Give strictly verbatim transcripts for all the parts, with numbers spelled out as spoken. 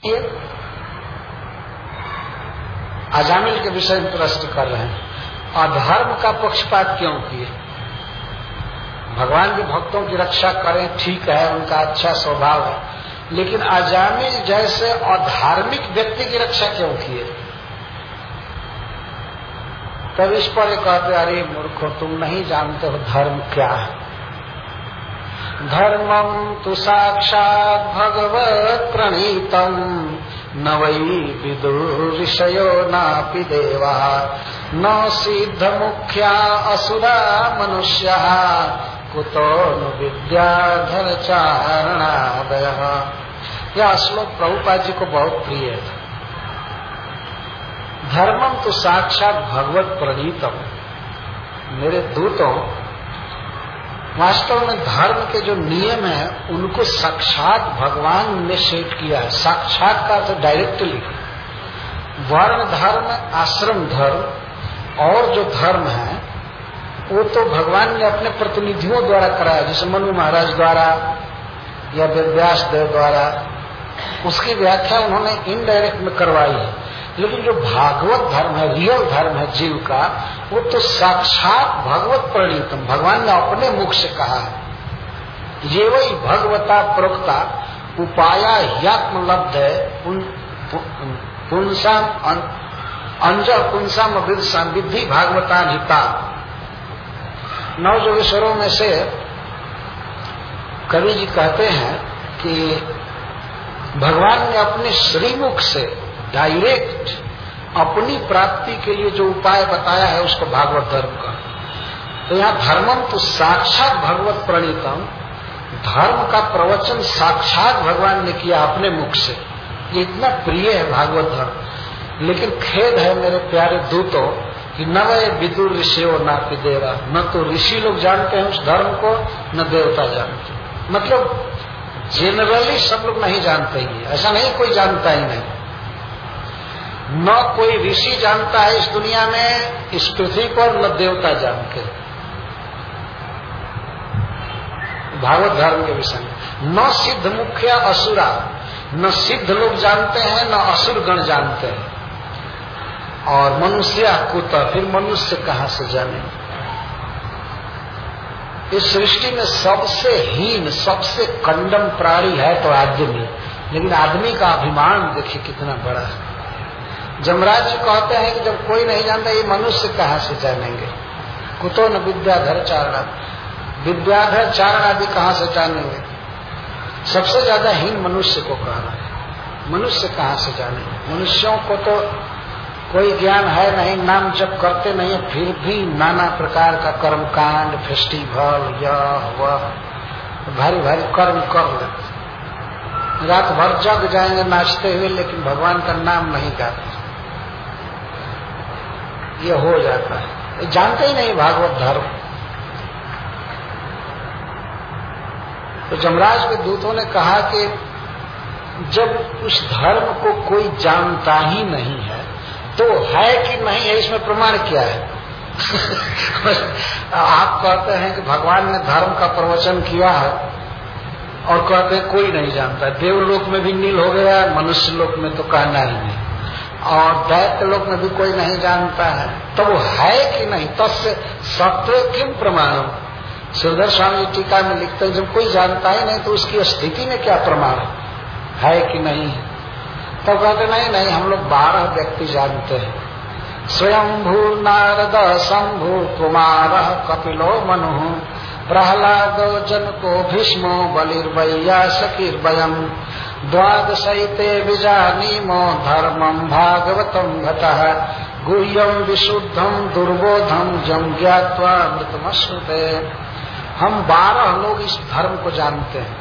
अजामिल के विषय में प्रश्न कर रहे हैं। अधर्म का पक्षपात क्यों किए? भगवान के भक्तों की रक्षा करें, ठीक है, उनका अच्छा स्वभाव है, लेकिन अजामिल जैसे अधार्मिक व्यक्ति की रक्षा क्यों किए? तब इस पर कहते, अरे मूर्खो, तुम नहीं जानते हो धर्म क्या है। धर्मम तु साक्षात् भगवत् प्रणीतम न वै विदुर्षयो नापि देवा न सिद्ध मुख्या असुरा मनुष्या कुतो नु विद्याधर चारणादयः। यह श्लोक प्रभुपाद जी को बहुत प्रिय है। धर्मम तो साक्षात भगवत प्रणीतम। मेरे दूतों, वास्तव में धर्म के जो नियम है उनको साक्षात भगवान ने सेट किया है। साक्षात का अर्थ डायरेक्टली। वर्ण धर्म, आश्रम धर्म और जो धर्म है वो तो भगवान ने अपने प्रतिनिधियों द्वारा कराया, जैसे मनु महाराज द्वारा या व्यास देव द्वारा। उसकी व्याख्या उन्होंने इनडायरेक्ट में करवाई है। लेकिन जो भागवत धर्म है, रियल धर्म है जीव का, वो तो साक्षात भगवत प्रणीतम, भगवान ने अपने मुख से कहा है। ये वही भगवता प्रोक्ता उपाया यात्मलब्ध है पुंसाम अंज पुंसाम विद्साम विद्धि भागवता हिता। नौ जोगेश्वरों में से कवि जी कहते हैं कि भगवान ने अपने श्रीमुख से डायरेक्ट अपनी प्राप्ति के लिए जो उपाय बताया है उसको भागवत धर्म का। तो यहाँ धर्मम तो साक्षात भगवत प्रणीतम, धर्म का प्रवचन साक्षात भगवान ने किया अपने मुख से। ये इतना प्रिय है भागवत धर्म। लेकिन खेद है मेरे प्यारे दूतों कि न वह विदुर ऋषियों ना पि देवा, न तो ऋषि लोग जानते हैं उस धर्म को, न देवता जानते। मतलब जनरली सब लोग नहीं जानते ही, ऐसा नहीं कोई जानता ही नहीं। न कोई ऋषि जानता है इस दुनिया में, इस पृथ्वी पर, न देवता जानते भागवत धर्म के विषय में। न सिद्ध मुख्य असुरा, न सिद्ध लोग जानते हैं, न असुर गण जानते हैं। और मनुष्य कुत, फिर मनुष्य कहां से जाने? इस सृष्टि में सबसे हीन, सबसे कंडम प्राणी है तो आदमी। लेकिन आदमी का अभिमान देखिए कितना बड़ा है। जमराज जी कहते हैं कि जब कोई नहीं जानता ये मनुष्य कहां से जानेंगे। कुतो न विद्याधर चारणा, विद्याधर चारण आदि कहां से जानेंगे? सबसे ज्यादा हीन मनुष्य को कह रहा है। मनुष्य कहां से जानेंगे? मनुष्यों को तो कोई ज्ञान है नहीं, नाम जप करते नहीं है, फिर भी नाना प्रकार का कर्मकांड, फेस्टिवल, यह वह भारी भारी कर्म कर लेते। रात भर जग जाएंगे नाचते हुए, लेकिन भगवान का नाम नहीं गाते। ये हो जाता है, जानते ही नहीं भागवत धर्म। तो जमराज के दूतों ने कहा कि जब उस धर्म को कोई जानता ही नहीं है तो है कि नहीं है, इसमें प्रमाण क्या है? आप कहते हैं कि भगवान ने धर्म का प्रवचन किया है और कहते हैं कोई नहीं जानता। देवलोक में भी नील हो गया, मनुष्य लोक में तो कहना ही नहीं, और दैत्य लोक में भी कोई नहीं जानता है। तो वो है कि नहीं? तस्य सत्व किम प्रमाणम। श्रीधर स्वामी टीका में लिखते हैं जब कोई जानता ही नहीं तो उसकी स्थिति में क्या प्रमाण है, है कि नहीं है? तो कहते नहीं नहीं, हम लोग बारह व्यक्ति जानते हैं। स्वयंभू नारद शंभु कुमार कपिलो मनु प्रहलादो जनको भीष्मो बलिर्वैया सकीर्वयम् द्वादशैते विजानीमो धर्मं भागवतं भटः गुह्यं विशुद्धं दुर्बोधं जं ज्ञात्वा मृतमश्नुते। हम बारह लोग इस धर्म को जानते हैं।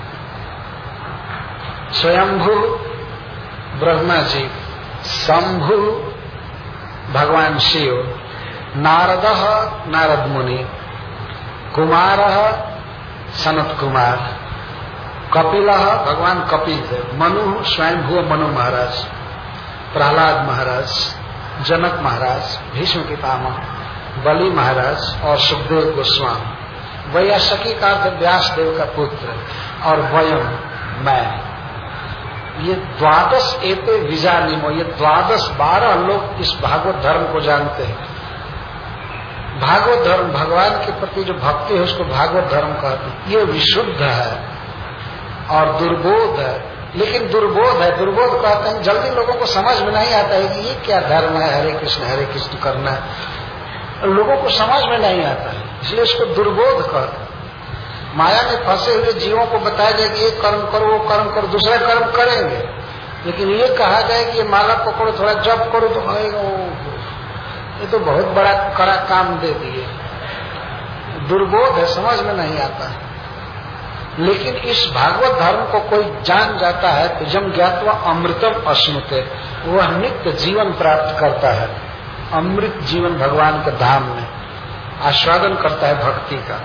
स्वयंभू ब्रह्मा जी, शंभु भगवान शिव, नारद नारद मुनि, कुमार सनत कुमार, कपिल भगवान कपिल देव, मनु स्वयंभू मनु महाराज, प्रहलाद महाराज, जनक महाराज, भीष्म पितामह, बलि महाराज और सुखदेव गोस्वामी। वैयासकी का अर्थ व्यास देव का पुत्र, और वयम मैं। ये द्वादश एते विजानिमो, ये द्वादश बारह लोग इस भागवत धर्म को जानते हैं। भागवत धर्म, भगवान के प्रति जो भक्ति है उसको भागवत धर्म कहते हैं। ये विशुद्ध है और दुर्बोध है, लेकिन दुर्बोध है, दुर्बोध कहते हैं जल्दी लोगों को समझ में नहीं आता है कि ये क्या धर्म है, हरे कृष्ण हरे कृष्ण करना है, लोगों को समझ में नहीं आता है, इसलिए इसको दुर्बोध कहते हैं। माया में फंसे हुए जीवों को बताया जाए कि ये कर्म करो, वो कर्म करो, दूसरा कर्म करेंगे, लेकिन ये कहा जाए कि ये माला पकड़ो, थोड़ा जप करो तो आएगा, ये तो बहुत बड़ा कड़ा काम दे दिए। दुर्बोध है, समझ में नहीं आता है। लेकिन इस भागवत धर्म को कोई जान जाता है तो जम ज्ञात्वा अमृतम अश्नुते, वह नित्य जीवन प्राप्त करता है, अमृत जीवन भगवान के धाम में आस्वादन करता है भक्ति का।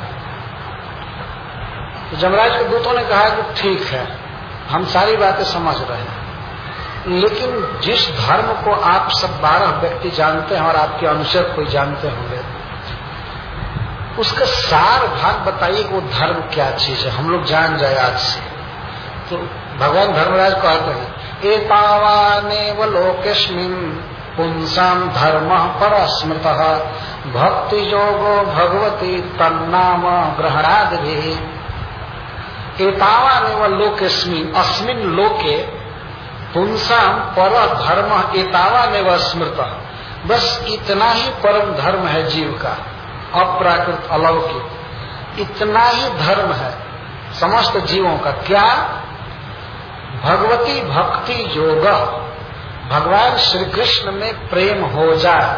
तो जमराज के दूतों ने कहा कि ठीक है, हम सारी बातें समझ रहे हैं, लेकिन जिस धर्म को आप सब बारह व्यक्ति जानते हैं और आपके अनुसार कोई जानते होंगे, उसका सार भाग बताइए कि वो धर्म क्या चीज है, हम लोग जान जाए आज से। तो भगवान धर्मराज कहते हैं एतावानेव लोकेस्मिन् पुंसाम धर्म परस्मृतः भक्ति योगो भगवती तन्नाम ग्रहणादि। एतावानेव लोकेस्मिन्, अस्मिन् लोके पुंसाम पर धर्म एतावानेव स्मृतः, बस इतना ही परम धर्म है जीव का, अप्राकृत अलौकिक, इतना ही धर्म है समस्त जीवों का। क्या? भगवती भक्ति योग, भगवान श्री कृष्ण में प्रेम हो जाए।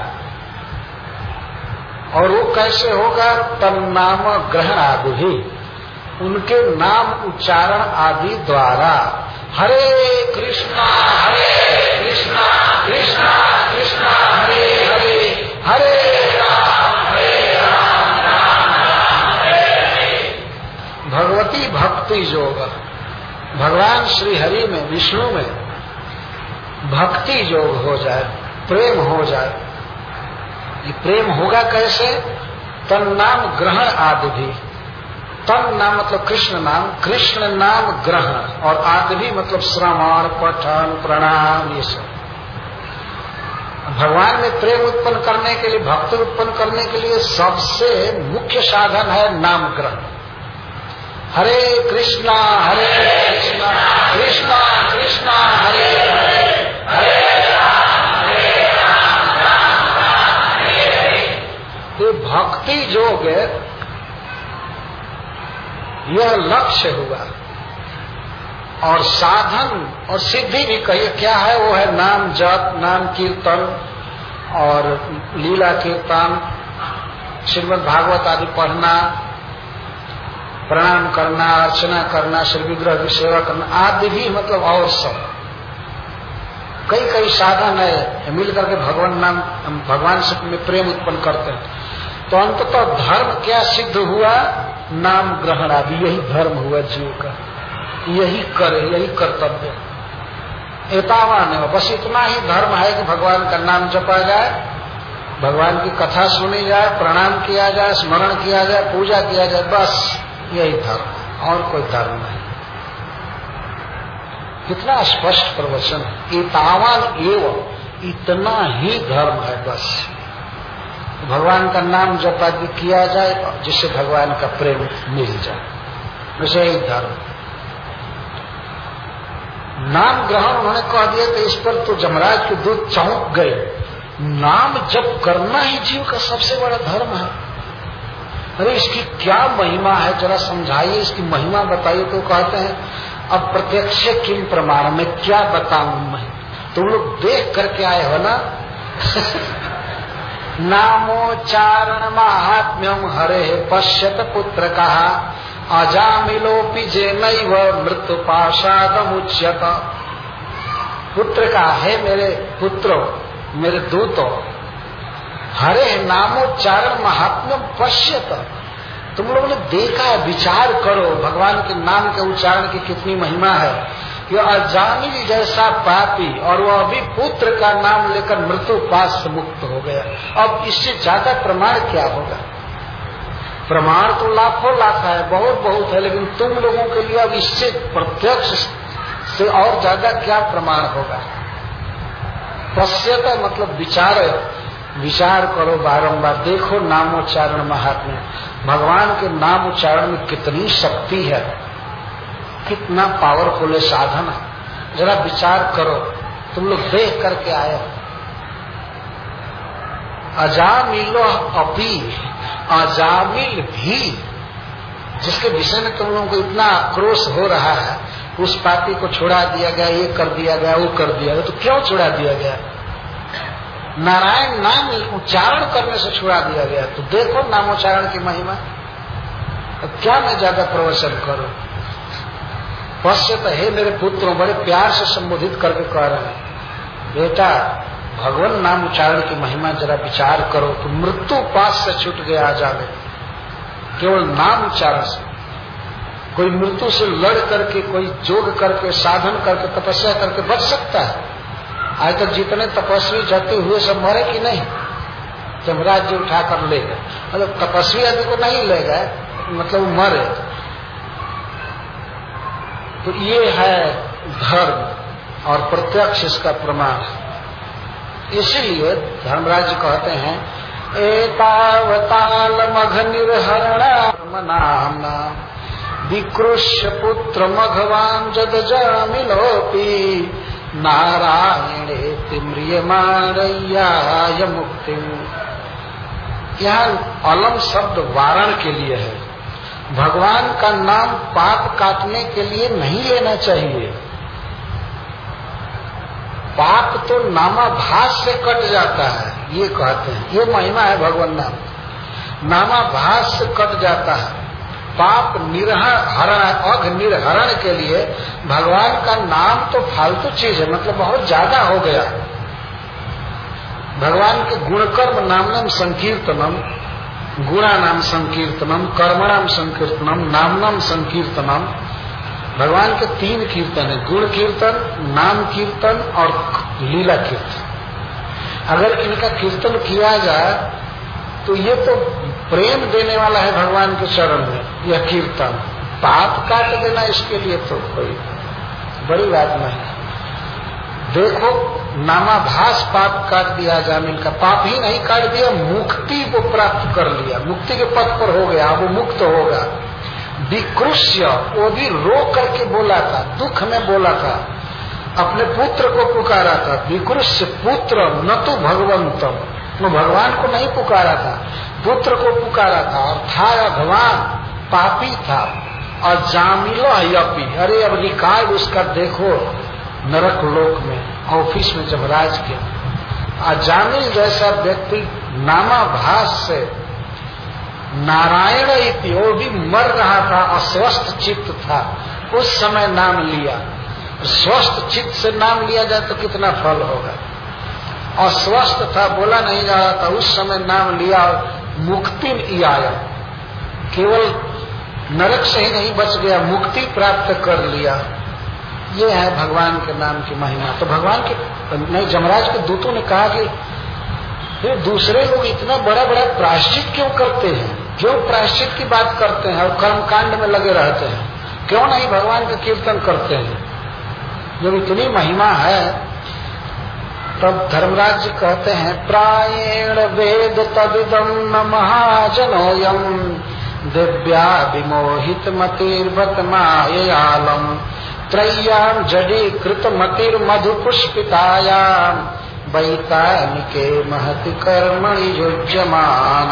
और वो कैसे होगा? तन्नाम ग्रहण आदि भी, उनके नाम उच्चारण आदि द्वारा। हरे कृष्णा हरे कृष्णा कृष्णा कृष्णा हरे हरे, हरे राम हरे राम राम राम हरे हरे। भगवती भक्ति योग, भगवान श्री हरि में, विष्णु में भक्ति योग हो जाए, प्रेम हो जाए। ये प्रेम होगा कैसे? तन्नाम ग्रहण आदि भी, तन नाम मतलब कृष्ण नाम, कृष्ण नाम ग्रहण, और आदि भी मतलब श्रवण पठन प्रणाम, ये सब। भगवान में प्रेम उत्पन्न करने के लिए, भक्ति उत्पन्न करने के लिए सबसे मुख्य साधन है नाम ग्रहण। हरे कृष्णा हरे कृष्णा कृष्णा कृष्णा हरे हरे, हरे राम हरे राम राम राम हरे हरे। ये भक्ति योग यह लक्ष्य हुआ, और साधन और सिद्धि भी कहिए क्या है? वो है नाम जप, नाम कीर्तन और लीला कीर्तन, श्रीमद् भागवत आदि पढ़ना, प्रणाम करना, अर्चना करना, श्री विग्रह की सेवा करना आदि भी, मतलब और सब कई कई साधन है, मिलकर के भगवान नाम, भगवान से में प्रेम उत्पन्न करते हैं। तो अंततः धर्म क्या सिद्ध हुआ? नाम ग्रहण आदि, यही धर्म हुआ जीव का, यही करे, यही कर्तव्य। एतावान, बस इतना ही धर्म है कि भगवान का नाम जपा जाए, भगवान की कथा सुनी जाए, प्रणाम किया जाए, स्मरण किया जाए, पूजा किया जाए, बस यही धर्म, और कोई धर्म नहीं। कितना स्पष्ट प्रवचन है। एतावान एवं, इतना ही धर्म है बस। भगवान का नाम जप आदि किया जाए जिससे भगवान का प्रेम मिल जाए, वैसे ही धर्म। नाम ग्रहण उन्होंने कह दिया तो इस पर तो जमराज के दूत चौंक गए। नाम जप करना ही जीव का सबसे बड़ा धर्म है। अरे इसकी क्या महिमा है, जरा समझाइए, इसकी महिमा बताइए। तो कहते हैं अब प्रत्यक्ष किम प्रमाण, में क्या बताऊं मैं, तुम लोग देख करके आए हो ना। नामोच्चारण महात्म्यम हरे पश्यत पुत्र कहा, अजामिलोपि जेनैव मृत्यु पाशादमुच्यत। पुत्र का है, मेरे पुत्रों, मेरे दूतों, हरे नामोच्चारण महात्म्यम पश्यत। तुम लोगों ने देखा, विचार करो भगवान के नाम के उच्चारण की कितनी महिमा है। कि अजामिल जैसा पापी, और वह अभी पुत्र का नाम लेकर मृत्यु पाश से मुक्त हो गया। अब इससे ज्यादा प्रमाण क्या होगा? प्रमाण तो लाखों लाख है, बहुत बहुत है, लेकिन तुम लोगों के लिए अब इससे प्रत्यक्ष से और ज्यादा क्या प्रमाण होगा। पश्यत मतलब विचार, विचार करो बारंबार, देखो नामोच्चारण महात्म्य, भगवान के नाम उच्चारण में कितनी शक्ति है, कितना पावरफुल साधन है। जरा विचार करो, तुम लोग देख करके आए। अजामिलो अपी, अजामिल भी, जिसके विषय में तुम लोगों को इतना आक्रोश हो रहा है, उस पापी को छुड़ा दिया गया, ये कर दिया गया, वो कर दिया गया, तो क्यों छुड़ा दिया गया? नारायण नाम उच्चारण करने से छुड़ा दिया गया। तो देखो नामोच्चारण की महिमा, तो क्या मैं ज्यादा प्रवचन करूं। पश्यत, हे मेरे पुत्रों, बड़े प्यार से संबोधित करके कह रहे हैं, बेटा भगवान नाम उच्चारण की महिमा जरा विचार करो। तो मृत्यु पास से छूट गया जावे, केवल नाम उच्चारण से। कोई मृत्यु से लड़ करके, कोई योग करके, साधन करके, तपस्या करके बच सकता है। आज तक जितने तपस्वी जाते हुए सब मरे कि नहीं? जमराज जी उठाकर ले गए, मतलब तपस्वी आदि को नहीं ले गए, मतलब मरे। तो ये है धर्म और प्रत्यक्ष इसका प्रमाण है। इसीलिए धर्मराज कहते हैं, एतावताल मघ निर्हरणा नामना विकृष्य पुत्र मघवान जद जामिलोपी नारायणे तिम्रियमारय्याय मुक्ति। यहाँ अलम शब्द वारण के लिए है। भगवान का नाम पाप काटने के लिए नहीं लेना चाहिए। पाप तो नामाभास से कट जाता है, ये कहते हैं, ये महिमा है भगवान नाम। नामाभास से कट जाता है। पाप निर्हरण, अघ निर्हरण के लिए भगवान का नाम तो फालतू चीज है, मतलब बहुत ज्यादा हो गया। भगवान के गुणकर्म नामनम संकीर्तनम, गुणा नाम संकीर्तनम, कर्मणाम संकीर्तनम, नामनम संकीर्तनम। भगवान के तीन कीर्तन है, गुण कीर्तन, नाम कीर्तन और लीला कीर्तन। अगर इनका कीर्तन किया जाए तो ये तो प्रेम देने वाला है भगवान के चरण में, यह कीर्तन। पाप काट देना इसके लिए तो कोई बड़ी बात नहीं। देखो नामाभास पाप काट दिया जामिल का, पाप ही नहीं काट दिया, मुक्ति को प्राप्त कर लिया, मुक्ति के पथ पर हो गया, वो मुक्त होगा। विकृष्य, वो भी रो करके बोला था, दुख में बोला था, अपने पुत्र को पुकारा था। विकृष्य पुत्र न तो भगवंतम, वो भगवान को नहीं पुकारा था, पुत्र को पुकारा था। और था भगवान पापी था। और जामिलो यपी, अरे अब निकाल उसका, देखो नरक लोक में, ऑफिस में जमराज के। अजामिल जैसा व्यक्ति नामाभास से नारायण इति, वो भी मर रहा था, अस्वस्थ चित्त था, उस समय नाम लिया। स्वस्थ चित्त से नाम लिया जाए तो कितना फल होगा। अस्वस्थ था, बोला नहीं जा रहा था, उस समय नाम लिया और मुक्ति आया। केवल नरक से ही नहीं बच गया, मुक्ति प्राप्त कर लिया। ये है भगवान के नाम की महिमा। तो भगवान के नहीं, जमराज के दूतों ने कहा कि फिर दूसरे लोग इतना बड़ा बड़ा प्रायश्चित क्यों करते हैं, क्यों प्रायश्चित की बात करते हैं और कर्मकांड में लगे रहते हैं, क्यों नहीं भगवान का कीर्तन करते हैं जब इतनी महिमा है। तब धर्मराज कहते हैं, प्रायेण वेद तदिदम न महाजनोयम दिव्या विमोहित मतिर्वत माययालम त्रय्याम जडी कृत मतिर मधु पुष्पितायाम वैतानिके महति कर्मणि युज्यमान।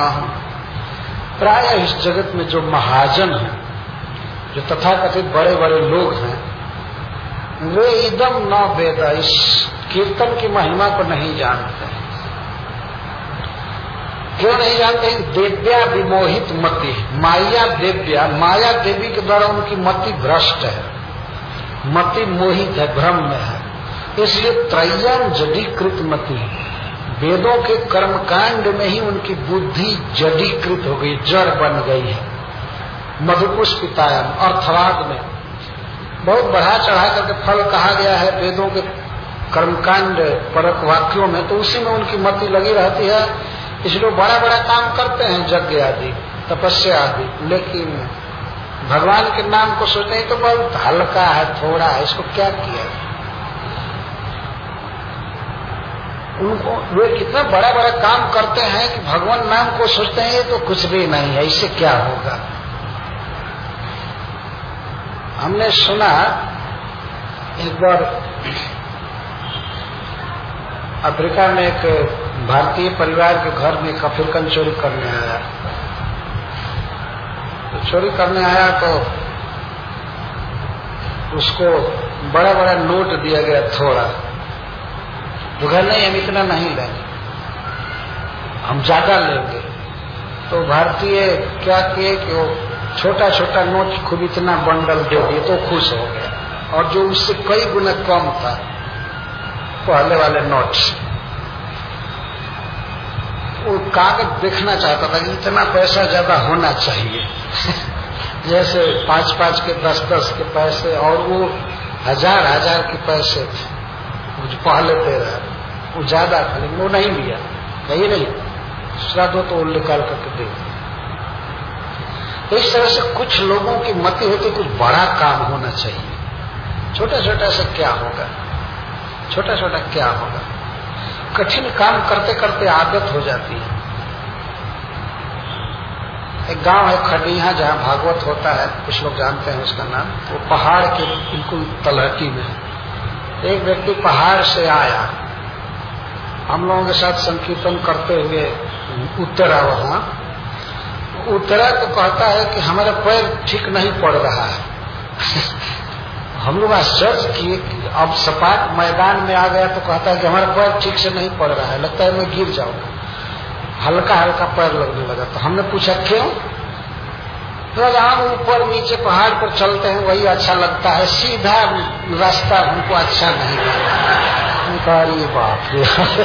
प्राय इस जगत में जो महाजन हैं, जो तथाकथित बड़े बड़े लोग हैं, वे इदम न वेद, इस कीर्तन की महिमा को नहीं जानते। क्यों नहीं जानते? देव्या विमोहित मति, माया देव्या, माया देवी के द्वारा उनकी मति भ्रष्ट है, मति मोहित है, भ्रम में है। इसलिए त्रय्यम जडीकृत मति, वेदों के कर्मकांड में ही उनकी बुद्धि जडीकृत हो गई, जड़ बन गई है। मधुपुष्पितायम, अर्थवाद में बहुत बढ़ा चढ़ा करके फल कहा गया है वेदों के कर्मकांड परक वाक्यों में, तो उसी में उनकी मति लगी रहती है। इसलिए बड़ा बड़ा काम करते हैं, यज्ञ आदि, तपस्या आदि, लेकिन भगवान के नाम को सोचते हैं तो बहुत हल्का है, थोड़ा है, इसको क्या किया। उनको वे कितना बड़ा बड़ा काम करते हैं कि भगवान नाम को सोचते हैं ये तो कुछ भी नहीं है, इससे क्या होगा। हमने सुना एक बार अफ्रीका में एक भारतीय परिवार के घर में एक अफ्रीकन चोरी करने आया। तो चोरी करने आया तो उसको बड़ा बड़ा नोट दिया गया थोड़ा, तो घर नहीं हम इतना नहीं लेंगे, हम ज्यादा लेंगे। तो भारतीय क्या किए कि वो छोटा छोटा नोट खूब इतना बंडल दे दिए तो खुश हो गया, और जो उससे कई गुना कम था पहले वाले नोट, वो कागज देखना चाहता था कि इतना पैसा ज्यादा होना चाहिए जैसे पांच पांच के दस दस के पैसे, और वो हजार हजार के पैसे थे जो पहले दे रहा, वो ज्यादा था लेकिन वो नहीं लिया, कहीं नहीं दूसरा दो तो वो निकाल करके दे। तो इस तरह से कुछ लोगों की मति होती कुछ बड़ा काम होना चाहिए, छोटा छोटा से क्या होगा, छोटा छोटा क्या होगा। कठिन काम करते करते आदत हो जाती है। एक गांव है खड़िया जहां भागवत होता है, कुछ लोग जानते हैं उसका नाम। वो पहाड़ के बिल्कुल तलहटी में है। एक व्यक्ति पहाड़ से आया, हम लोगों के साथ संकीर्तन करते हुए उतरा। वहां उतरा तो कहता है कि हमारा पैर ठीक नहीं पड़ रहा है हम लोग आश्चर्य किए कि अब सपाट मैदान में आ गया तो कहता है कि हमारा पैर ठीक से नहीं पड़ रहा है, लगता है मैं गिर जाऊंगा, हल्का हल्का पैर लगने लगा। तो हमने पूछा क्यों? तो जहां ऊपर नीचे पहाड़ पर चलते हैं वही अच्छा लगता है, सीधा रास्ता हमको अच्छा नहीं लगता। अरे बाप रे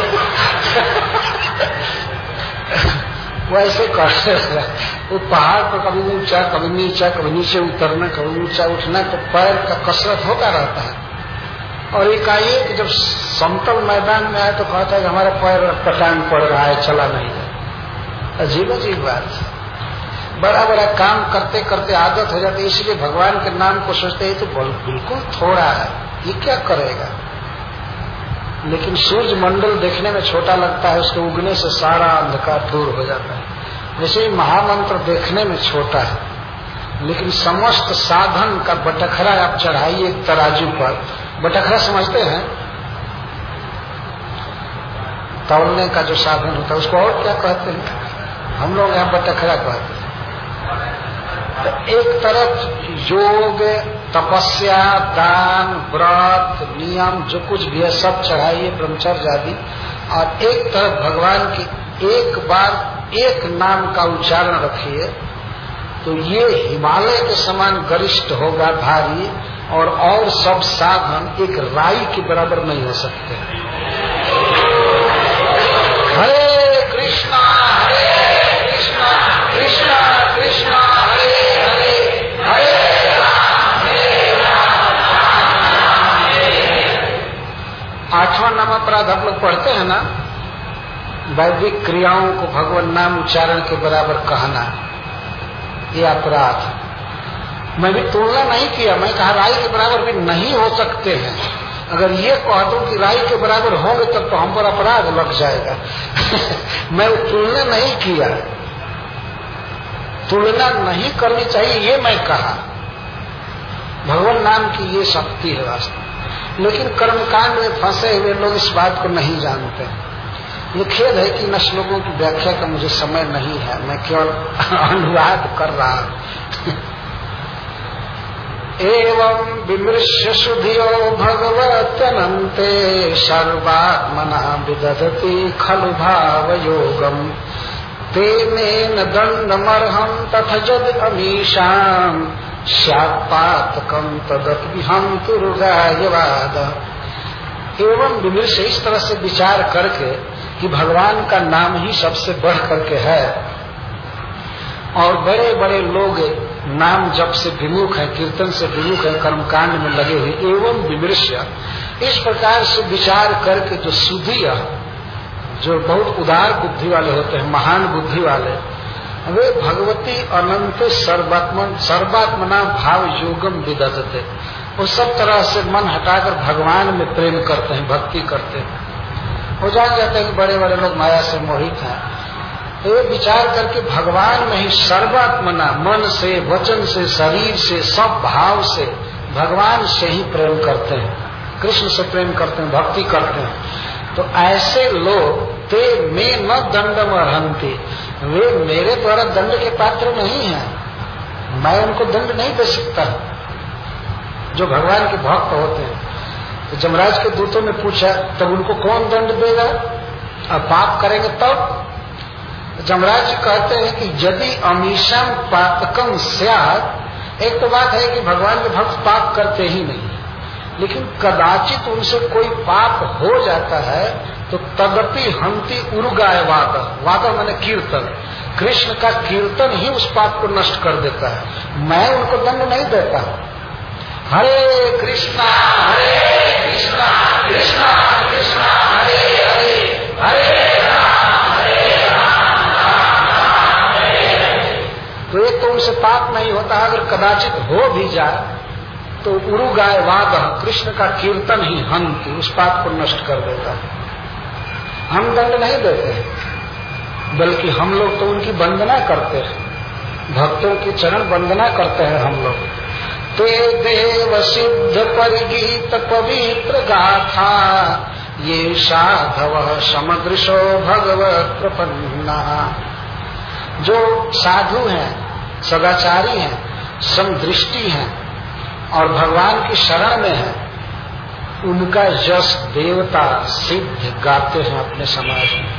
वैसे करते वो पहाड़ पर कभी ऊंचा कभी नीचा, कभी नीचे उतरना कभी ऊंचा उठना, तो पैर का कसरत होता रहता है। और एकाएक जब समतल मैदान में आए तो कहता है कि हमारा पैर पटांग पड़ रहा है, चला नहीं है। अजीब अजीब बात है। बड़ा बड़ा काम करते करते आदत हो जाती है, इसलिए भगवान के नाम को सोचते हैं तो बिल्कुल थोड़ा है, ये क्या करेगा। लेकिन सूर्य मंडल देखने में छोटा लगता है, उसके उगने से सारा अंधकार दूर हो जाता है। वैसे ही महामंत्र देखने में छोटा है, लेकिन समस्त साधन का बटखरा आप चढ़ाइए एक तराजू पर। बटखरा समझते हैं? तौलने का जो साधन होता है उसको और क्या कहते हैं? हम लोग यहाँ बटखरा कहते हैं। तो एक तरफ योग, तपस्या, दान, व्रत, नियम जो कुछ भी है सब चढ़ाइए, ब्रह्मचर्य आदि, और एक तरफ भगवान की एक बार एक नाम का उच्चारण रखिए, तो ये हिमालय के समान गरिष्ठ होगा, भारी, और और सब साधन एक राई के बराबर नहीं हो सकते। हरे कृष्णा हरे कृष्णा कृष्णा कृष्णा हरे हरे हरे राम हरे राम। आठवां नाम अपराध आप लोग पढ़ते हैं ना, वैदिक क्रियाओं को भगवान नाम उच्चारण के बराबर कहना, ये अपराध। मैं भी तुलना नहीं किया, मैं कहा राई के बराबर भी नहीं हो सकते हैं। अगर ये कह दूं कि राई के बराबर होंगे तब तो हम पर अपराध लग जाएगा मैं तुलना नहीं किया, तुलना नहीं करनी चाहिए ये मैं कहा। भगवान नाम की ये शक्ति है वास्तव, लेकिन कर्मकांड में फंसे हुए लोग इस बात को नहीं जानते। ये खेद है कि इन श्लोकों की व्याख्या का मुझे समय नहीं है, मैं केवल अनुवाद कर रहा हूं एवं विमृश्य सुधियो भगवत्यनन्ते सर्वात्मना विदधति खलु भाव योगम तेनेन दंडमर्हं तथ जद अमीशां स्यात्पातकं तदत्विहं तुरुगायवाद। एवं विमृश्य, इस तरह से विचार करके कि भगवान का नाम ही सबसे बढ़ करके है, और बड़े बड़े लोग नाम जप से विमुख है, कीर्तन से विमुख है, कर्मकांड में लगे हुए। एवं विमृश्य, इस प्रकार से विचार करके जो सुधीय, जो बहुत उदार बुद्धि वाले होते हैं, महान बुद्धि वाले, वे भगवती अनंत सर्वात्मन सर्वात्मना भाव योगम विदधते, वो सब तरह से मन हटाकर भगवान में प्रेम करते हैं, भक्ति करते हैं। वो जान जाते हैं कि बड़े बड़े लोग माया से मोहित हैं, तो ये विचार करके भगवान में ही सर्वात्मना मन से, वचन से, शरीर से, सब भाव से भगवान से ही प्रेम करते हैं, कृष्ण से प्रेम करते हैं, भक्ति करते हैं। तो ऐसे लोग ते में न दंडम अर्हन्ति, वे मेरे द्वारा दंड के पात्र नहीं हैं, मैं उनको दंड नहीं दे सकता। जो भगवान के भक्त होते हैं, तो जमराज के दूतों ने पूछा तब उनको कौन दंड देगा, अब पाप करेंगे तब? जमराज कहते हैं कि यदि अमीशम पातकम स्यात्, एक तो बात है कि भगवान के भक्त पाप करते ही नहीं, लेकिन कदाचित उनसे कोई पाप हो जाता है तो तदपि हंति उर्गाय वाद, वाद माने कीर्तन, कृष्ण का कीर्तन ही उस पाप को नष्ट कर देता है। मैं उनको दंड नहीं देता। हरे कृष्णा हरे कृष्णा कृष्णा कृष्णा हरे हरे, हरे राम हरे राम राम हरे हरे। तो एक तो उनसे पाप नहीं होता, अगर कदाचित हो भी जाए तो उरुगाय वाद, कृष्ण का कीर्तन ही हंति उस पाप को नष्ट कर देता है। हम दंड नहीं देते हैं, बल्कि हम लोग तो उनकी वंदना करते हैं, भक्तों की चरण वंदना करते हैं हम लोग। ते देव सिद्ध परिगीत पवित्र गाथा, ये साधव समदृशो भगवत प्रपन्ना। जो साधु हैं, सदाचारी हैं, समदृष्टि हैं और भगवान की शरण में है, उनका यश देवता सिद्ध गाते हैं अपने समाज में,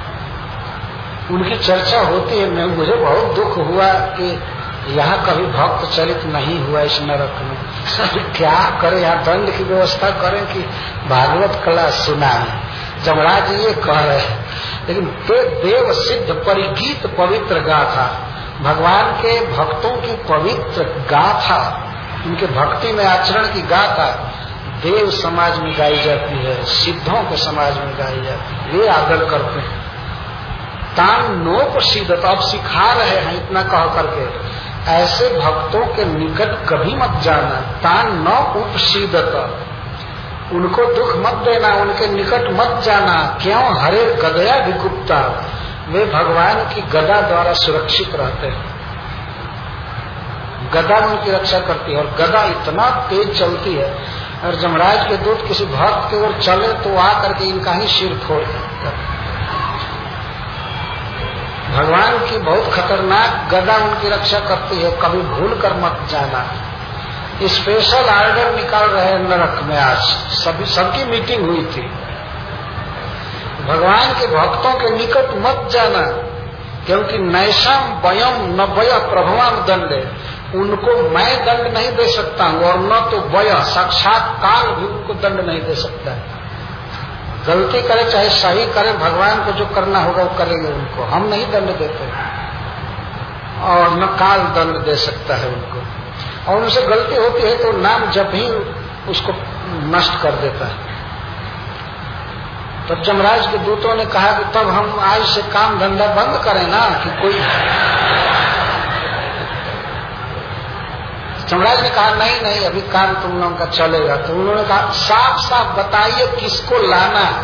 उनकी चर्चा होती है। मैं मुझे बहुत दुख हुआ कि यहाँ कभी भक्त चलित नहीं हुआ इस नरक में। क्या करें, यहाँ दंड की व्यवस्था करें कि भागवत कला सुनाएं। जमराज ये कह रहे हैं, लेकिन ते देव सिद्ध परिगीत पवित्र गाथा, भगवान के भक्तों की पवित्र गाथा, उनके भक्ति में आचरण की गाथा देव समाज में गाई जाती है, सिद्धों के समाज में गाई जाती है, वे आदर करते हैं। तान नोपसीदत, अब सिखा रहे हैं इतना कह करके, ऐसे भक्तों के निकट कभी मत जाना। तान न उपसीदत, उनको दुख मत देना, उनके निकट मत जाना। क्यों? हरे गदया विगुप्ता, वे भगवान की गदा द्वारा सुरक्षित रहते हैं, गदा उनकी रक्षा करती है, और गदा इतना तेज चलती है, और जमराज के दूत किसी भक्त की ओर चले तो आकर के इनका ही सिर फोड़ देते हैं। भगवान की बहुत खतरनाक गदा उनकी रक्षा करती है, कभी भूल कर मत जाना। स्पेशल ऑर्डर निकाल रहे हैं नरक में, आज सभी सबकी मीटिंग हुई थी। भगवान के भक्तों के निकट मत जाना, क्योंकि नैषाम वयम न वय प्रभवान दंडे, उनको मैं दंड नहीं दे सकता हूँ, और न तो वय साक्षात काल भी उनको दंड नहीं दे सकता है। गलती करे चाहे सही करे, भगवान को जो करना होगा वो करेंगे, उनको हम नहीं दंड देते, और न काल दंड दे सकता है उनको। और उनसे गलती होती है तो नाम जब ही उसको नष्ट कर देता है। तब जमराज के दूतों ने कहा कि तब हम आज से काम धंधा बंद करें ना, कि कोई। जमराज ने कहा नहीं नहीं, अभी काम तुम लोगों का चलेगा। तो उन्होंने कहा साफ साफ बताइए किसको लाना है।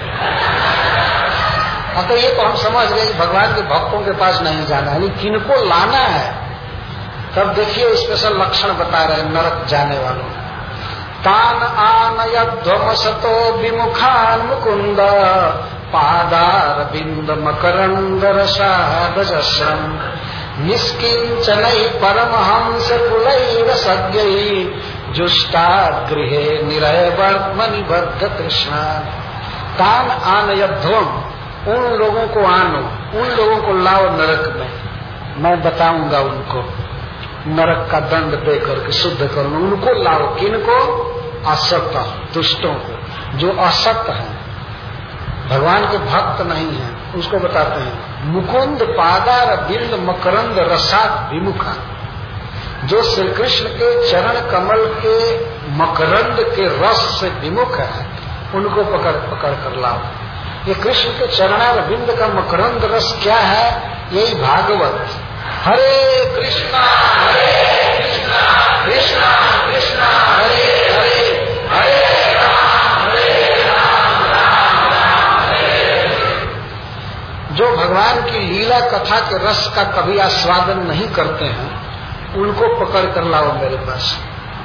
अब तो ये तो हम समझ गए भगवान के भक्तों के पास नहीं जाना है, लेकिन किनको लाना है। तब देखिए स्पेशल लक्षण बता रहे नरक जाने वालों। तान आनयध्वमसतो विमुखान मुकुंद, पादार बिंद मकरंद रसादजस्रम, निष्किंचनै परमहंस कुलैर सद्यै, जुष्टा गृहे निरय वर्त्मनिबद्ध कृष्णा। तान आनयध्वम, उन लोगों को आनो, उन लोगों को लाओ नरक में, मैं बताऊंगा उनको नरक का दंड दे करके शुद्ध करूंगा। उनको लाओ, किनको? असत दुष्टों को, जो असत हैं, भगवान के भक्त नहीं हैं, उसको बताते हैं। मुकुंद पादार बिंद मकरंद रसात विमुखा, जो श्री कृष्ण के चरण कमल के मकरंद के रस से विमुख है, उनको पकड़ पकड़ कर लाओ। ये कृष्ण के चरणार बिंद का मकरंद रस क्या है? यही भागवत। हरे कृष्णा हरे कृष्णा कृष्णा कृष्णा हरे हरे, हरे राम हरे राम राम राम हरे हरे। जो भगवान की लीला कथा के रस का कभी आस्वादन नहीं करते हैं, उनको पकड़ कर लाओ मेरे पास।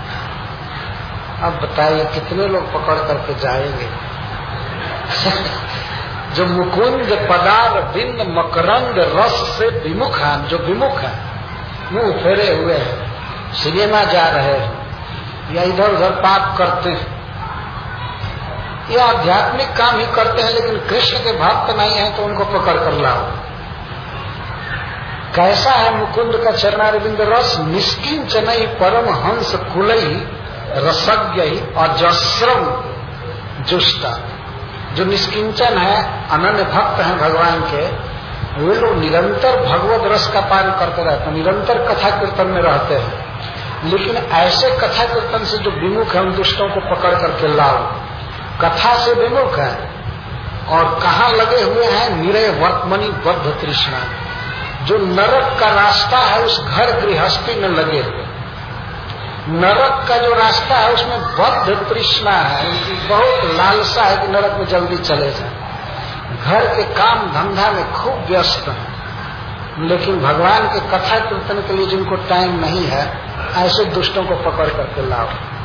अब बताइए कितने लोग पकड़ करके जाएंगे? जो मुकुंद पदार बिंद मकरंद रस से विमुख हैं, जो विमुख हैं, मुंह फेरे हुए हैं, सिनेमा जा रहे हैं या इधर उधर पाप करते हैं या आध्यात्मिक काम ही करते हैं, लेकिन कृष्ण के भक्त नहीं हैं, तो उनको पकड़ कर लाओ। कैसा है मुकुंद का चरणारविंद रस? निष्किन चनई परम हंस कुलई रसज्ञ अजस्रम जुष्टा। जो निष्किंचन है, अनन्य भक्त हैं भगवान के, वे लोग निरंतर भगवत रस का पान करते रहते हैं, निरंतर कथा कीर्तन में रहते हैं। लेकिन ऐसे कथा कीर्तन से जो विमुख है, उन दुष्टों को पकड़ करके लाओ। कथा से विमुख है और कहाँ लगे हुए हैं? निरय वर्तमनी बद्ध तृष्णा। जो नरक का रास्ता है, उस घर गृहस्थी में लगे हुए। नरक का जो रास्ता है, उसमें बद्ध तृष्णा है, उनकी बहुत लालसा है कि नरक में जल्दी चले जाए। घर के काम धंधा में खूब व्यस्त है, लेकिन भगवान के कथा कीर्तन के लिए जिनको टाइम नहीं है, ऐसे दुष्टों को पकड़ करके लाओ।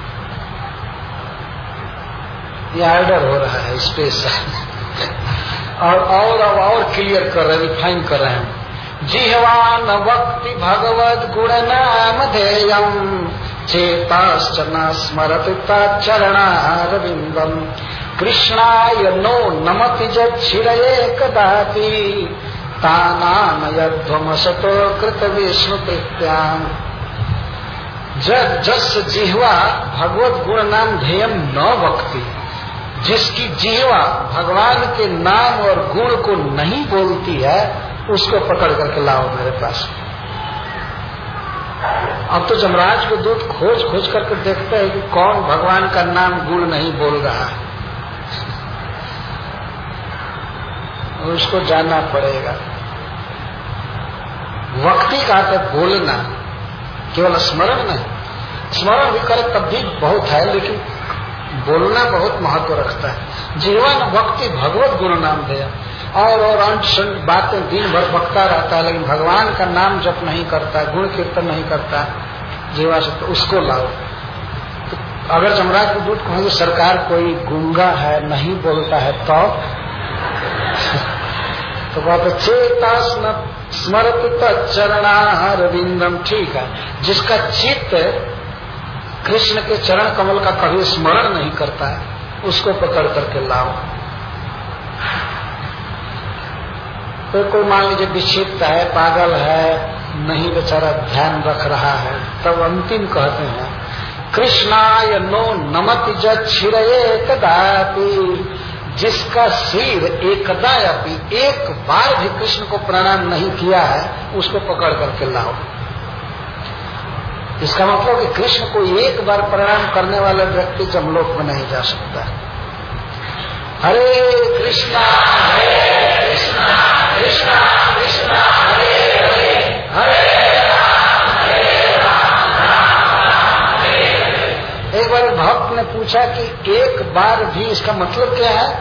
ये ऑर्डर हो रहा है स्पेशल। और और अब और क्लियर कर रहे हैं, रिफाइन कर रहे हैं। जिह्वान वक्ति भगवद गुण नाम ध्येयम् चेताश्च न स्मरति तच्चरणारविन्दम् कृष्णाय नो नमति जच्छिरये कदापि तानानयध्वमसतो कृत विष्णु कृत्याम्। जब जस जिह्वा भगवत गुण नाम ध्येयम न वक्ति, जिसकी जिह्वा भगवान के नाम और गुण को नहीं बोलती है, उसको पकड़ करके लाओ मेरे पास। अब तो जमराज को दूत खोज खोज करके देखते हैं कि कौन भगवान का नाम गुण नहीं बोल रहा है, उसको जानना पड़ेगा। वक्ति का है बोलना, केवल स्मरण नहीं। स्मरण भी करे तब भी बहुत है, लेकिन बोलना बहुत महत्व रखता है। जीवन वक्ति भगवत गुण नाम दिया, और और अंत संत बातें दिन भर बकता रहता है, लेकिन भगवान का नाम जप नहीं करता, गुण कीर्तन नहीं करता जीवा से, तो उसको लाओ। तो अगर जमराज के दूत कहेंगे सरकार कोई गूंगा है, नहीं बोलता है, तो तो कहते चेतास न स्मरति तच्चरणारविंदम। ठीक है, जिसका चित्त कृष्ण के चरण कमल का कभी स्मरण नहीं करता है, उसको पकड़ करके लाओ। तो कोई मान लीजिए विक्षिप्त है, पागल है, नहीं बेचारा ध्यान रख रहा है, तब अंतिम कहते हैं कृष्णाय नो नमति जच्छिरये कदापि। जिसका सिर एकदापि एक बार भी कृष्ण को प्रणाम नहीं किया है, उसको पकड़ करके लाओ। इसका मतलब कि कृष्ण को एक बार प्रणाम करने वाला व्यक्ति जमलोक में नहीं जा सकता। हरे कृष्णा हरे कृष्णा कृष्णा कृष्णा हरे हरे, हरे राम हरे राम राम राम हरे हरे। एक बार भक्त ने पूछा कि एक बार भी इसका मतलब क्या है?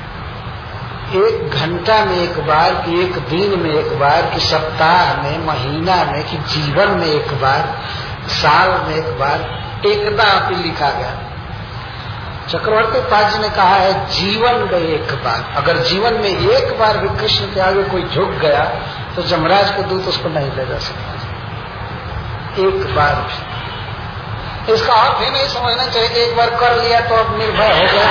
एक घंटा में एक बार, कि एक दिन में एक बार, कि सप्ताह में, महीना में, कि जीवन में एक बार, साल में एक बार, एकदा भी लिखा गया। चक्रवर्ती पाद जी ने कहा है जीवन में एक बार। अगर जीवन में एक बार भी कृष्ण के आगे कोई झुक गया, तो जमराज के दूत उसको नहीं ले जा सकता। एक बार भी। इसका अर्थ ही नहीं समझना चाहिए कि एक बार कर लिया तो अब निर्भय हो गया।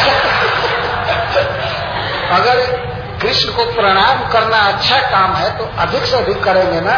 अगर कृष्ण को प्रणाम करना अच्छा काम है, तो अधिक से अधिक करेंगे ना,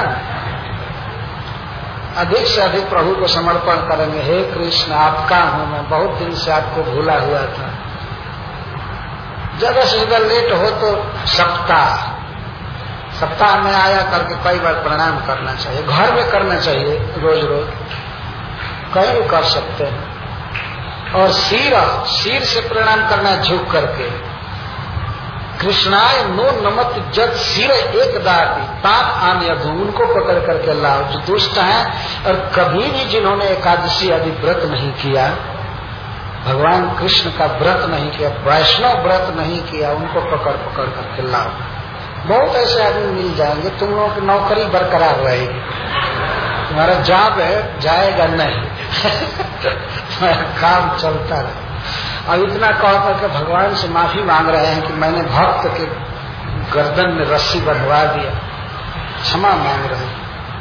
अधिक से अधिक प्रभु को समर्पण करेंगे। हे कृष्ण, आपका हूं मैं, बहुत दिन से आपको भूला हुआ था। ज्यादा से ज्यादा लेट हो तो सप्ताह सप्ताह में आया करके कई बार प्रणाम करना चाहिए। घर में करना चाहिए, रोज रोज कहीं भी कर सकते हैं। और सिर सिर से प्रणाम करना झुक करके, कृष्णाय नो नमत जग सिर एक दाती ताप आने अधू, उनको पकड़ करके लाओ जो दुष्ट हैं और कभी भी जिन्होंने एकादशी आदि व्रत नहीं किया, भगवान कृष्ण का व्रत नहीं किया, वैष्णव व्रत नहीं किया, उनको पकड़ पकड़ करके लाओ। बहुत ऐसे आदमी मिल जाएंगे, तुम लोगों की नौकरी बरकरार रहेगी, तुम्हारा जॉब है जाएगा नहीं तुम्हारा काम चलता रहे। और इतना कह करके भगवान से माफी मांग रहे हैं कि मैंने भक्त के गर्दन में रस्सी बंधवा दिया, क्षमा मांग रहे हैं।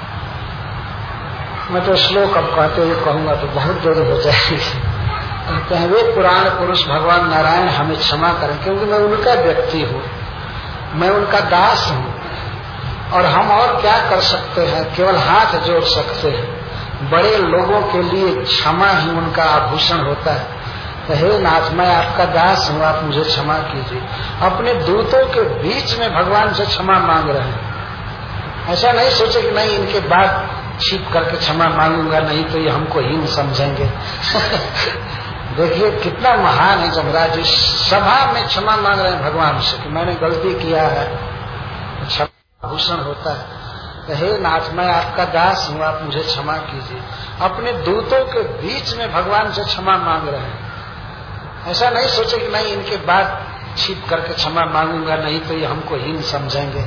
मैं तो श्लोक अब कहते हुए कहूंगा तो बहुत देर हो जाएगी। कहते हैं वे पुराण पुरुष भगवान नारायण हमें क्षमा करें, क्योंकि मैं उनका व्यक्ति हूँ, मैं उनका दास हूँ, और हम और क्या कर सकते हैं, केवल हाथ जोड़ सकते हैं। बड़े लोगों के लिए क्षमा ही उनका आभूषण होता है। हे नाथ, मैं आपका दास हूँ, आप मुझे क्षमा कीजिए। अपने दूतों के बीच में भगवान से क्षमा मांग रहे हैं। ऐसा नहीं सोचे कि नहीं इनके बाद छिप करके क्षमा मांगूंगा, नहीं तो ये हमको हीन समझेंगे देखिए कितना महान है जमराज, इस सभा में क्षमा मांग रहे हैं भगवान से कि मैंने गलती किया है, क्षमा भूषण होता है। हे नाथ, मैं आपका दास हूँ, आप मुझे क्षमा कीजिए। अपने दूतों के बीच में भगवान से क्षमा मांग रहे हैं। ऐसा नहीं सोचे कि नहीं इनके बाद छिप करके क्षमा मांगूंगा, नहीं तो ये हमको हीन समझेंगे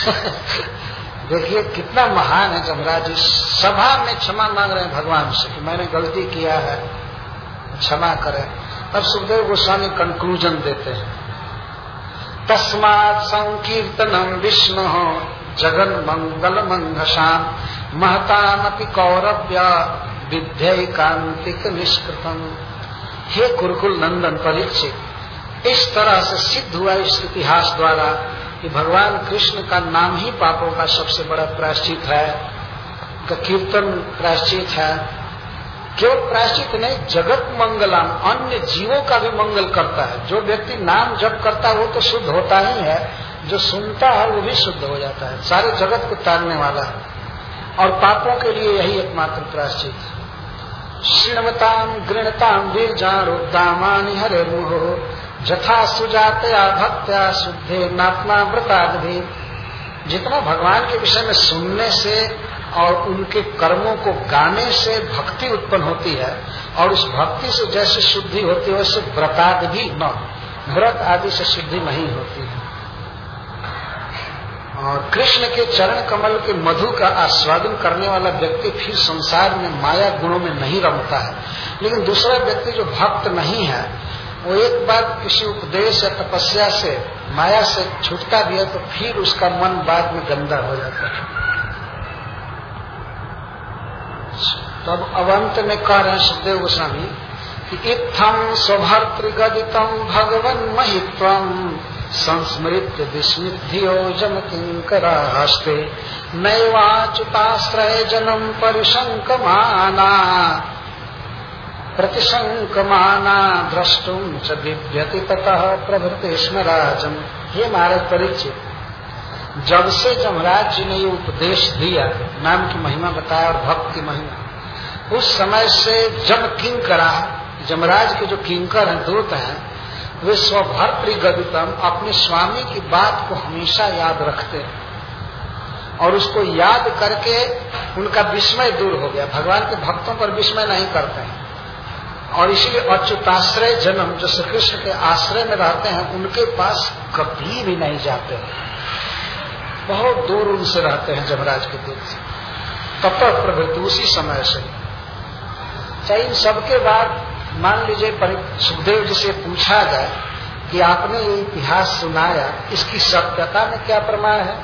देखिए कितना महान है जमराज, इस सभा में क्षमा मांग रहे हैं भगवान से कि मैंने गलती किया है, क्षमा करें। अब सुखदेव गोस्वामी कंक्लूजन देते हैं, तस्मात् संकीर्तनम विष्णु जगन मंगल मंघसाम महतामपि कौरव्य विद्यैकांतिक निष्कृतम। हे कुरुकुल नंदन परीक्षित, इस तरह से सिद्ध हुआ इस इतिहास द्वारा कि भगवान कृष्ण का नाम ही पापों का सबसे बड़ा प्रायश्चित है, का कीर्तन प्रायश्चित है। केवल प्रायश्चित नहीं, जगत मंगलम, अन्य जीवों का भी मंगल करता है। जो व्यक्ति नाम जप करता है वो तो शुद्ध होता ही है, जो सुनता है वो भी शुद्ध हो जाता है, सारे जगत को तारने वाला है। और पापों के लिए यही एकमात्र प्रायश्चित है। श्रृणवताम गृणताम बीजारोदामानि हरे मुहो जथा सुजातया भक्त्या शुद्धे नात्मा व्रतादि। जितना भगवान के विषय में सुनने से और उनके कर्मों को गाने से भक्ति उत्पन्न होती है, और उस भक्ति से जैसे शुद्धि होती है वैसे व्रतादि भी न, व्रत आदि से शुद्धि नहीं होती है। और कृष्ण के चरण कमल के मधु का आस्वादन करने वाला व्यक्ति फिर संसार में माया गुणों में नहीं रमता है। लेकिन दूसरा व्यक्ति जो भक्त नहीं है, वो एक बार किसी उपदेश या तपस्या से माया से छूटता भी है तो फिर उसका मन बाद में गंदा हो जाता है। तब अब अंत में कह रहे हैं सुखदेव गोस्वामी कि इत्थम स्वभर्तृगदितम भगवन् महित्वम संस्मृत विस्मृतियो जम किंकरास्ते नैवाच्युताश्रय जनम परिशंकमाना प्रतिशंकमाना द्रष्टुम च दिव्यति ततः प्रभृति स्मराजम। हे महाराज परीक्षित, जब से जमराज जी ने ये उपदेश दिया, नाम की महिमा बताया और भक्त की महिमा, उस समय से जम किंकरा, जमराज के जो किंकर हैं, दूत हैं, वे स्वभर्तृ गदितम, अपने स्वामी की बात को हमेशा याद रखते हैं और उसको याद करके उनका विस्मय दूर हो गया। भगवान के भक्तों पर विस्मय नहीं करते हैं, और इसलिए अच्युताश्रय जन्म, जो श्री कृष्ण के आश्रय में रहते हैं, उनके पास कभी भी नहीं जाते हैं, बहुत दूर उनसे रहते हैं जमराज के दूत से। तब तक प्रवृत्ति उसी समय से। चाहे इन सबके बाद मान लीजिए सुखदेव जी से पूछा जाए कि आपने ये इतिहास सुनाया, इसकी सत्यता में क्या प्रमाण है?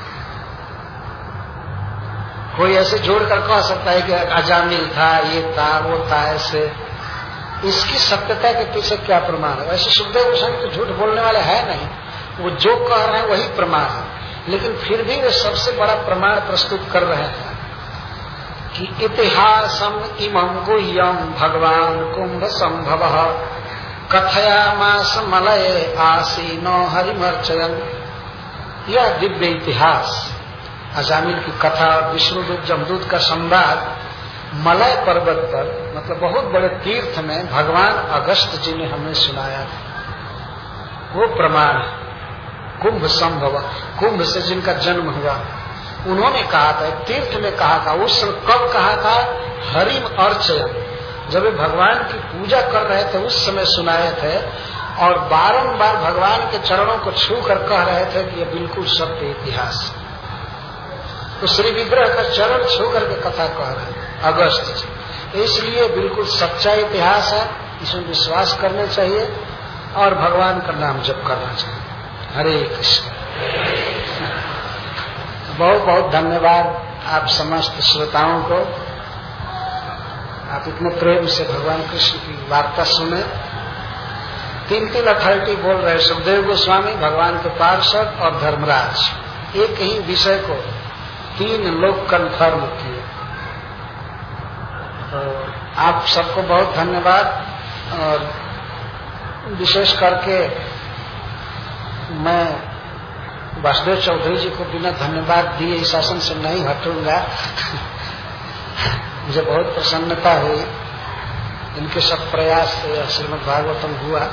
कोई ऐसे जोड़कर कह सकता है कि अजामिल था, ये था, वो था, ऐसे। इसकी सत्यता के पीछे क्या प्रमाण है? वैसे सुखदेव गोस्वामी तो झूठ बोलने वाले है नहीं, वो जो कह रहे हैं वही प्रमाण है, लेकिन फिर भी वे सबसे बड़ा प्रमाण प्रस्तुत कर रहे हैं कि इतिहासम इमं गुह्यम भगवान कुंभ संभव कथयामास मलये आसीनो हरिमर्चयन। यह दिव्य इतिहास, अजामिल की कथा, विष्णुदूत जमदूत का संवाद मलय पर्वत पर, मतलब बहुत बड़े तीर्थ में भगवान अगस्त जी ने हमें सुनाया था, वो प्रमाण है। कुंभ संभव, कुंभ से जिनका जन्म हुआ, उन्होंने कहा था, तीर्थ में कहा था। उस समय कब कहा था? हरिम अर्चयन, जब वे भगवान की पूजा कर रहे थे उस समय सुनाए थे, और बारंबार भगवान के चरणों को छू कर कह रहे थे कि यह बिल्कुल सत्य इतिहास। तो श्री विग्रह का चरण छू करके कथा कह रहे हैं अगस्त जी, इसलिए बिल्कुल सच्चा इतिहास है, इसमें विश्वास करना चाहिए और भगवान का नाम जप करना चाहिए। हरे कृष्ण। बहुत बहुत धन्यवाद आप समस्त श्रोताओं को, आप इतने प्रेम से भगवान कृष्ण की वार्ता सुने। तीन तीन अथॉरिटी बोल रहे, सुखदेव गोस्वामी, भगवान के पार्षद और धर्मराज, एक ही विषय को तीन लोग कंफर्म किए। तो आप सबको बहुत धन्यवाद, और विशेष करके मैं वासुदेव चौधरी जी को बिना धन्यवाद दिए इस आसन से नहीं हटूंगा। मुझे बहुत प्रसन्नता हुई, इनके सब प्रयास से श्रीमद् भागवतम हुआ,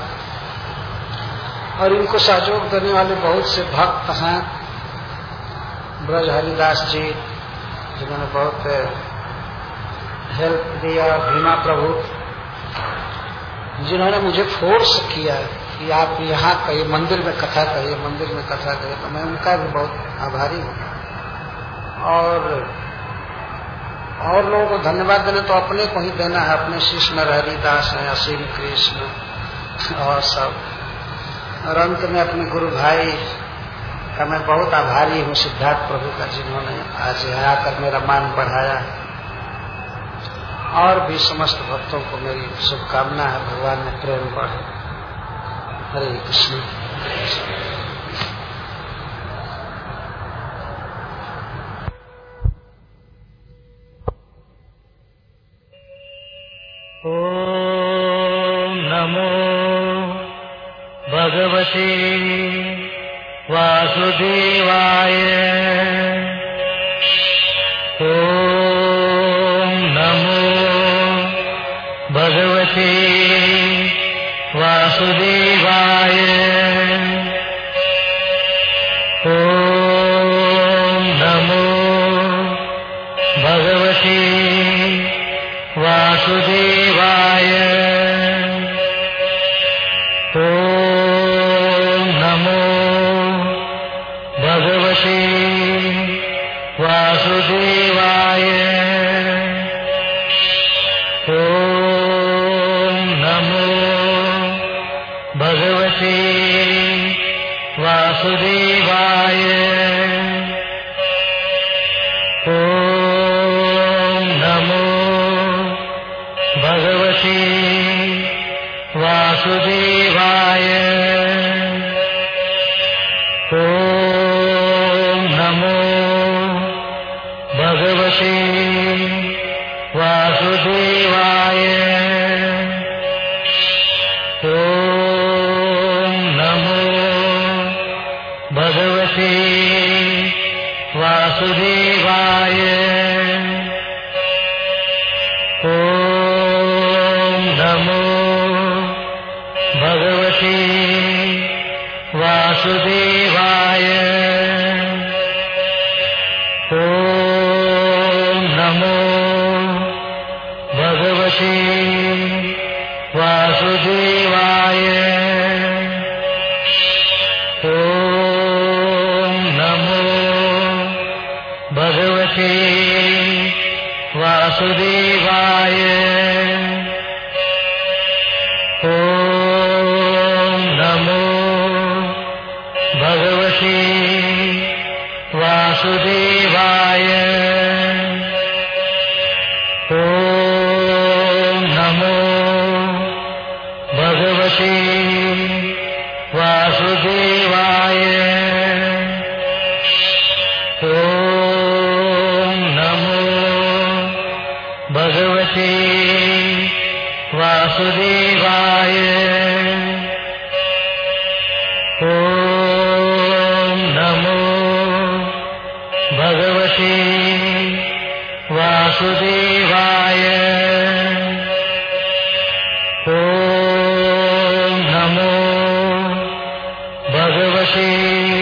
और इनको सहयोग देने वाले बहुत से भक्त हैं। ब्रज हरिदास जी जिन्होंने बहुत हेल्प दिया, भीमा प्रभु जिन्होंने मुझे फोर्स किया कि आप यहाँ कहिए, मंदिर में कथा कहिए, मंदिर में कथा कहिए, तो मैं उनका भी बहुत आभारी हूँ। और और लोगों को धन्यवाद देना तो अपने को ही देना है, अपने शिष्य नरहरि दास हैं, असीम कृष्ण और सब। और अंत में अपने गुरु भाई का मैं बहुत आभारी हूँ, सिद्धार्थ प्रभु का, जिन्होंने आज यहाँ आकर मेरा मान बढ़ाया। और भी समस्त भक्तों को मेरी शुभकामना है, भगवान में प्रेम बढ़े। हरे कृष्ण। ओम नमो भगवते वासुदेवाय। ओम नमो भगवते वासुदेवाय। ओम नमो भगवते वासुदेवाय। ओम नमो भगवते वासुदेवाय। ओम नमो भगवते वासुदेवाय। ओम नमो भगवते वासुदेवाय। ओम नमो भगवते वासुदेवाय। ओम नमो भगवते वासुदेवाय। ओम नमो भगवते वासुदेवाय। ओम नमो भगवते वासुदेवाय। ओम नमो भगवते वासुदेवाय। ओम नमो भगवते वासुदेवाय। ओम नमो भगवते वासुदेवाय। ओम नमो भगवते वासुदेवाय। ओम नमो भगवते वासुदेवाय। ओम नमो भगवते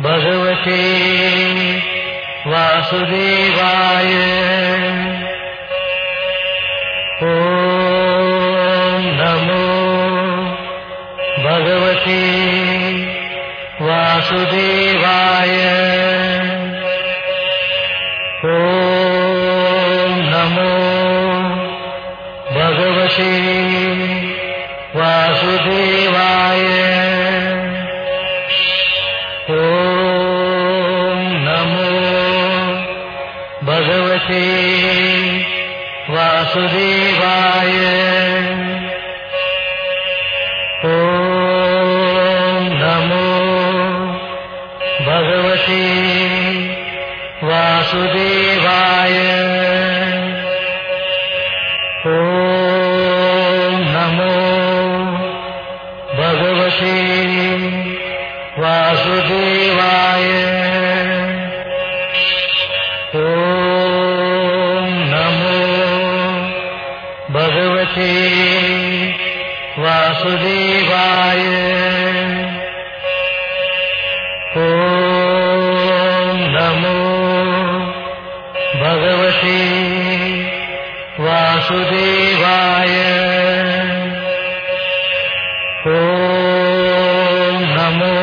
भगवते वासुदेवाय। ओम नमो भगवते वासुदेवाय। ओम नमो भगवते वासुदेवाय। ओम नमो भगवते वासुदेवाय। ओम नमो भगवते वासुदेवाय। ओम नमो भगवते वासुदेवाय। ओम नमो भगवते वासुदेवाय। ओम नमो भगवते वासुदेवाय। ओम नमो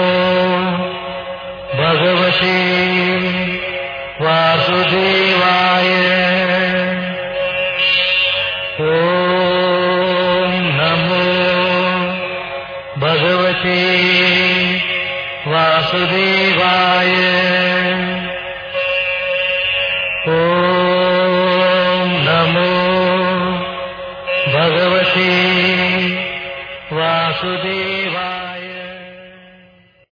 भगवते वासुदेवाय। ओम नमो भगवते वासुदेवाय। ओम नमो भगवते वासुदेवाय।